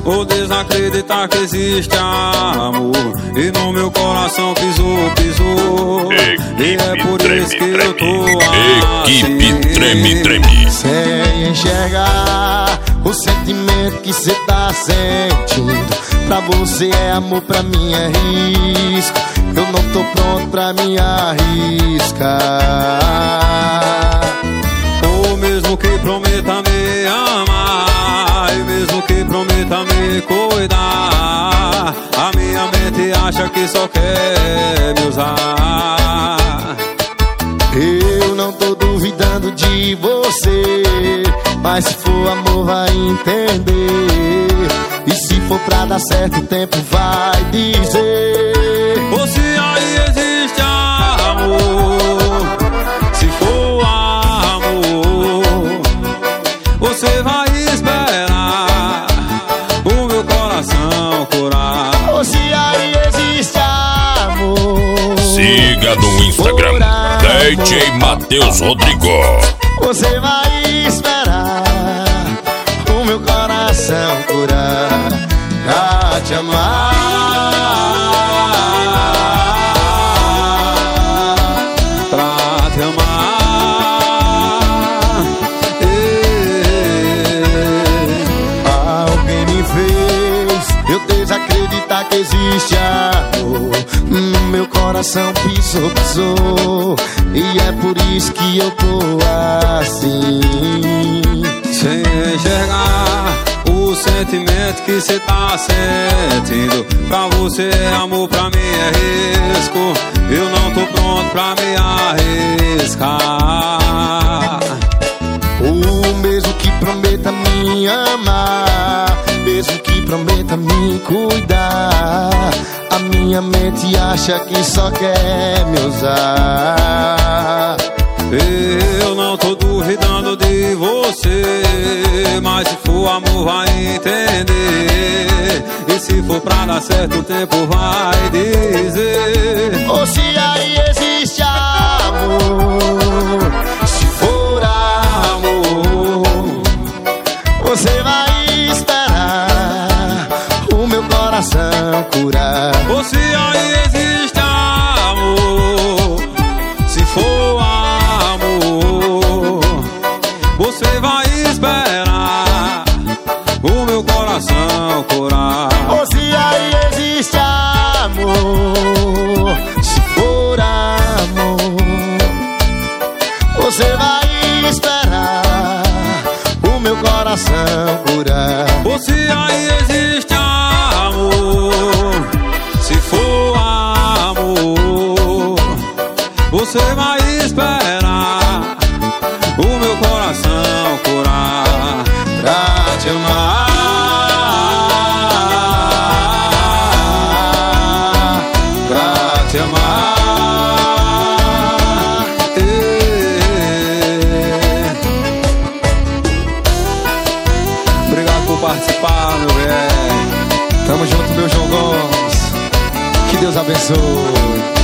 ou desacreditar que existe amor. E no meu coração pisou, pisou. E é por isso que eu tô Equipe assim. Treme. Sem enxergar o sentimento que cê tá sentindo. Pra você é amor, pra mim é risco. Eu não tô pronto pra me arriscar. Ou mesmo que prometa me amar, e mesmo que prometa me cuidar, a minha mente acha que só quer me usar. Eu não tô duvidando de você, mas se for amor vai entender. E se for pra dar certo o tempo vai dizer. Ou se aí existe amor, se for amor, você vai esperar o meu coração curar. Ou se aí existe amor, Siga no Instagram DJ Matheus Rodrigo. você vai esperar o meu coração curar pra te amar. Pra te amar. Alguém me fez eu desacreditar que existe amor. No meu coração pisou. E é por isso que eu tô assim. Sem enxergar o sentimento que cê tá sentindo. Pra você é amor, pra mim é risco. Eu não tô pronto pra me arriscar. O mesmo que prometa me amar, mesmo que prometa me cuidar, a minha mente acha que só quer me usar. Eu não tô duvidando de você, mas se for amor vai entender. E se for pra dar certo o tempo vai dizer. Ou se aí existe amor, se for amor, você vai esperar o meu coração curar. Ou se aí existe amor, se for amor, você vai esperar o meu coração curar. Ou se aí existe amor, se for amor, você vai esperar o meu coração curar. Ou se aí existe amor, se for amor, você vai esperar o meu coração curar. Pra te amar, Pra te amar. Obrigado por participar, meu velho. tamo junto, meu João Gomes. Que Deus abençoe.